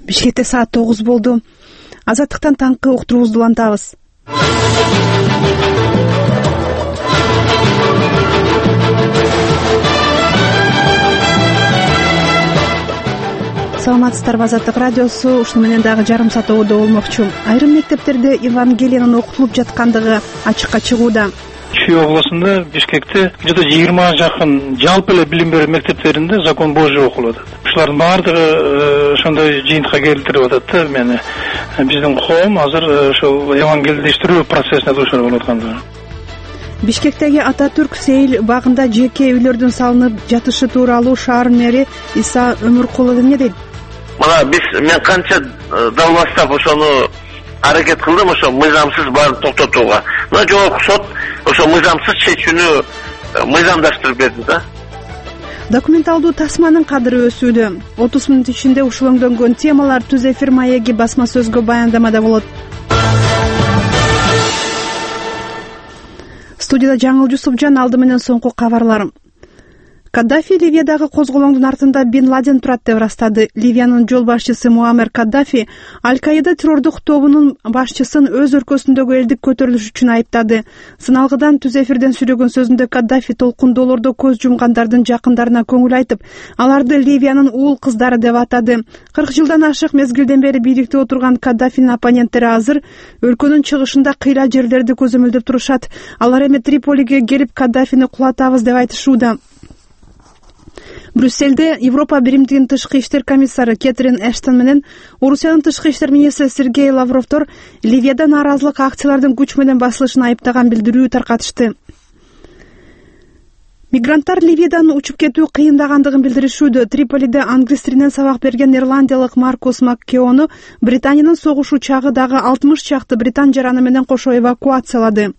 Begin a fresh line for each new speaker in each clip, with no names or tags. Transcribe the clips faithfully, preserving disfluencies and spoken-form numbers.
Бишкекте саат тогуз болду. Азаттыктан таңкы уктуруубузду улантабыз. Саламатсыздарбы, Азаттык радиосу ушуну менен дагы жарым саат ободо болмокчу. Айрым мектептерде Евангелиянын окутулуп жаткандыгы ачыкка чыгууда.
Чүй областында Бишкекте где-то жыйырмага жакын жалпы эле билим берүү мектептеринде закон Божий окулуп атат. Ушулардын баардыгы ошондой жыйынтыкка келтирип атат да мени. Биздин коом азыр ошол евангелдештирүү процессине дуушар болуп аткандыгы.
Бишкектеги Ататүрк Сейил багында жеке үйлөрдүн салынып жатышы тууралуу шаар мэри Иса Өмүркулов эмне дейт?
Мына биз мен канча далбастап ошону аракет кылдым, ошо мыйзамсыз баарын токтотууга. Мына жогорку сот ошо мыйзамсыз чечүүнү мыйзамдаштырып берди да.
Документалдуу тасманын кадыры өсүүдө. отуз мүнөт ичинде ушулоңдөнгөн темалар Түз эфир маеги басма сөзгө баяндамада болот. Студияда Жаңыл Жусупжан, алды менен соңку кабарлар. Каддафи Ливиядагы козголоңдун артында Бин Ладен турат деп ырастады. Ливиянын жол башчысы Муаммер Каддафи Аль-Каида террордук тобунун башчысын өз өлкөсүндөгү элдик көтөрүлүш үчүн айыптады. Сыналгыдан Түз эфирден сүйлөгөн сөзүндө Каддафи толкундоолордо көз жумгандардын жакындарына көңүл айтып, аларды Ливиянын уул кыздары деп атады. кырк жылдан ашык мезгилден бери бийликте отурган Каддафинин оппоненттери азыр өлкөнүн чыгышында кыйла жерлерди көзөмөлдөп турушат. Алар эми Триполиге келип Каддафини кулатабыз деп айтышууда. Брюссельде Европа биримдигинин тышкы иштер комиссары Кетрин Эштон менен Орусиянын тышкы иштер министри Сергей Лавровдор Ливияда нааразылык акциялардын күч менен басылышын айыптаган билдирүү таркатышты. Мигранттар Ливиядан учуп кетүү кыйындагандыгын билдиришүүдө. Триполиде англис тилинен сабак берген ирландиялык Маркус Маккеону Британиянын согуш учагы дагы алтымыш чакты британ жараны менен кошо эвакуациялады.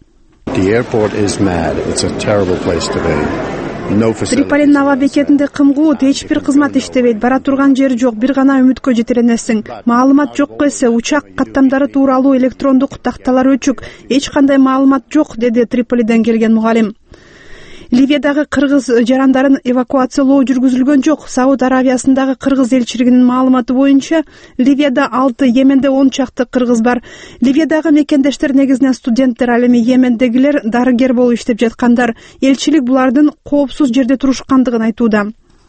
Триполинин аба бекетинде кымгуут, эч бир кызмат иштебейт, бара турган жери жок, бир гана үмүткө жетиренесиң. Маалымат жокко эсе учак каттамдары тууралуу электрондук такталар өчүк, эч кандай маалымат жок, деди Триполиден келген мугалим. Ливиядагы кыргыз жарандарын эвакуациялоо жүргүзүлгөн жок. Сауд Аравиясындагы кыргыз элчилигинин маалыматы боюнча, Ливияда алты, Йеменде он чакты кыргыз бар. Ливиядагы мекендештер негизинен студенттер, ал эми Йемендегилер дарыгер болуп иштеп жаткандар. Элчилик булардын коопсуз жерде турушкандыгын айтууда.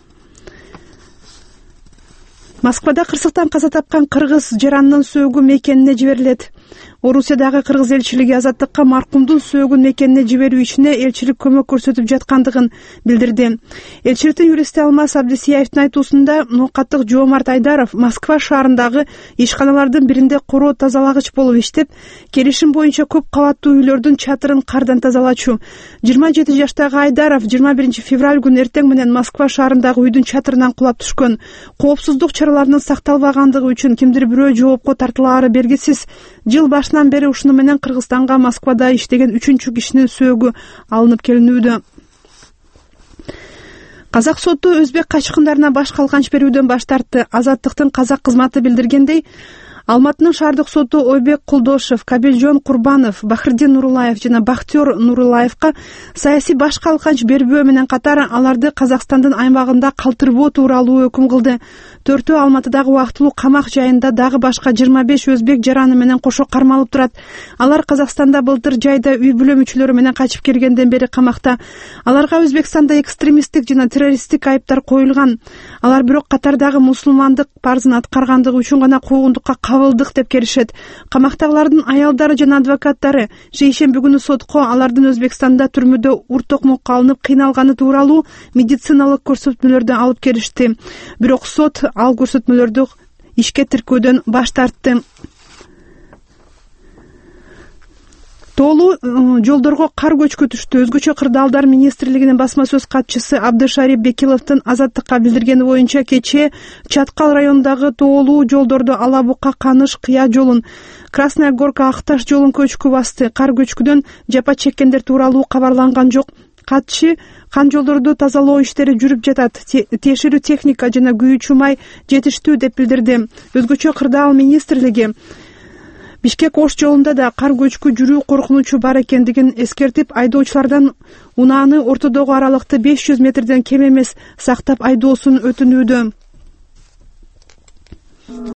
Москвада кырсыктан каза тапкан кыргыз жаранынын сөөгү мекенине жиберилет. Орусиядагы кыргыз элчилиги азаттыкка маркумдун сөөгүн мекенине жиберүү ишине элчилик көмөк көрсөтүп жаткандыгын билдирди. Элчиликтин юристи Алмаз Абдисияевдин айтуусунда, ноокаттык Жоомарт Айдаров Москва шаарындагы ишканалардын биринде короо тазалагыч болуп иштеп, келишим боюнча көп кабаттуу үйлөрдүн чатырын кардан тазалачу. жыйырма жети жаштагы Айдаров жыйырма биринчи февраль күнү эртең менен Москва шаарындагы үйдүн чатырынан кулап түшкөн. Коопсуздук чараларынын сакталбагандыгы үчүн кимдир бирөө жоопко тартылаары белгисиз. Жыл башынан бери ушуну менен Кыргызстанга Москвада иштеген үчүнчү кишинин сөөгү алынып келинүүдө. Казак соту өзбек качкындарына баш калканч берүүдөн баш тартты. Азаттыктын казак кызматы билдиргендей, Алматынын шаардык соту Ойбек Кулдошев, Кабелжон Курбанов, Бахрдин Нурулаев жана Бахтер Нурулаевка саясий баш калканч бербөө менен катар аларды Казакстандын аймагында калтырбоо тууралуу өкүм кылды. Төртөө Алматыдагы убактылуу камак жайында дагы башка жыйырма беш өзбек жараны менен кошо кармалып турат. Алар Казакстанда былтыр жайда үй бүлө мүчөлөрү менен качып келгенден бери камакта. Аларга Өзбекстанда экстремисттик жана террористтик айыптар коюлган. Алар бирок катардагы мусулмандык парзын аткаргандыгы үчүн гана куугундукка кабылдык деп келишет. Камактагылардын аялдары жана адвокаттары шейшемби күнү сотко алардын Өзбекстанда түрмөдө уртокмокко алынып кыйналганы тууралуу медициналык көрсөтмөлөрдү алып келишти. Бирок сот ал көрсөтмөлөрдү ишке тиркөөдөн баш тартты. Тоолуу жолдорго кар көчкү түштү. Өзгөчө кырдаалдар министрлигинин басма сөз катчысы Абдышарип Бекиловдун Азаттыкка билдиргени боюнча, кечээ Чаткал районундагы тоолуу жолдордо Ала Бука Каныш Кыя жолун, Красная Горка Акташ жолун көчкү басты. Кар көчкүдөн жапа чеккендер тууралуу кабарланган жок. Катчы кан жолдорду тазалоо иштери жүрүп жатат. Теширүү техника жана күйүүчү май жетиштүү деп билдирди. Өзгөчө кырдаал министрлиги Бишкек Ош жолунда да кар көчкү жүрүү коркунучу бар экендигин эскертип, айдоочулардан унааны ортодогу аралыкты беш жүз метрден кем эмес сактап айдоосун өтүнүүдө.